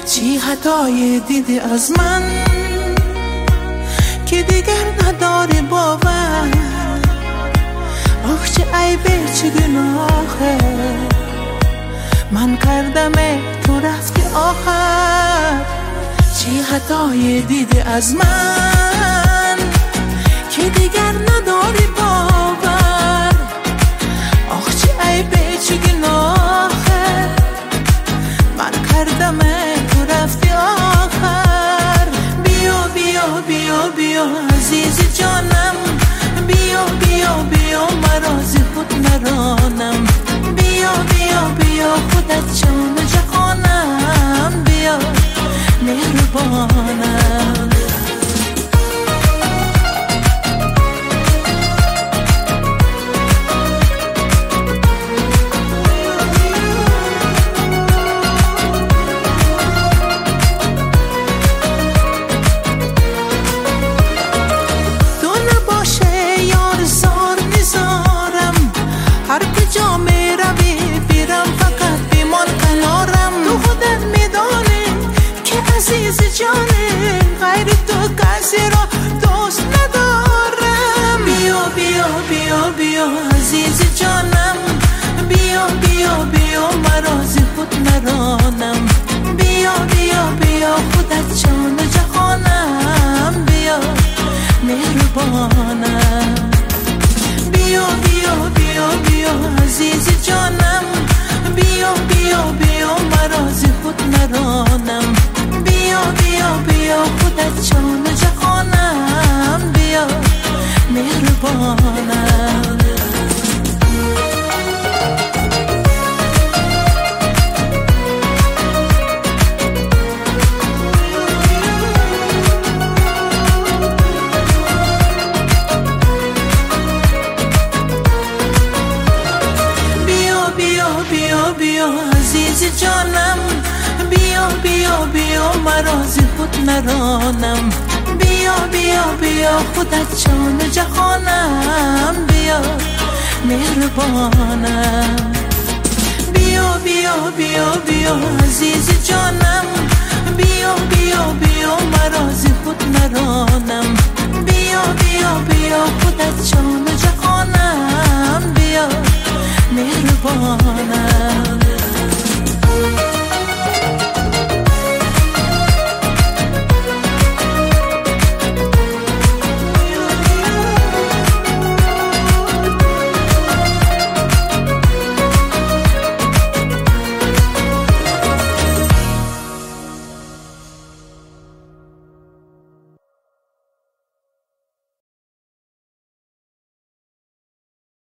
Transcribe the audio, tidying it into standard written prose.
چی خطای دیدی از من که دیگر نداری باور؟ آخ چه عیبه چه گناهه من کردم تو رفتی آخر. چی خطای دیدی از من که دیگر نداری باور؟ آخ چه عیبه چه گناهه من کردم تو رفتی آخر. بیا بیا بیا بیا عزیز جانم، بیا بیا بیا مرا ز خود نرانم. بیا بیا بیا خودت جان جهانم، بیا مهربانم. غیر تو کسی را دوست ندارم. بیا بیا بیا بیا عزیز جانم، بیا بیا بیا مرا ز خود نرانم. بیا بیا بیا خودت جان جهانم، بیا مهربانم. بیا بیا بیا بیا عزیز جانم، بیا بیا بیا مرا ز خود نرانم. بیا بیا بیا خودت جان جهانم، بیا مهربانم. بیا بیا بیا بیا عزیز جانم، بیا بیا بیا مرا ز خود نرانم. بیا بیا بیا خودت جان جهانم، بیا مهربانم. بیا بیا بیا بیا عزیز جانم، بیا بیا بیا مرا ز خود نرانم. بیا بیا بیا خودت جان جهانم، بیا مهربانم.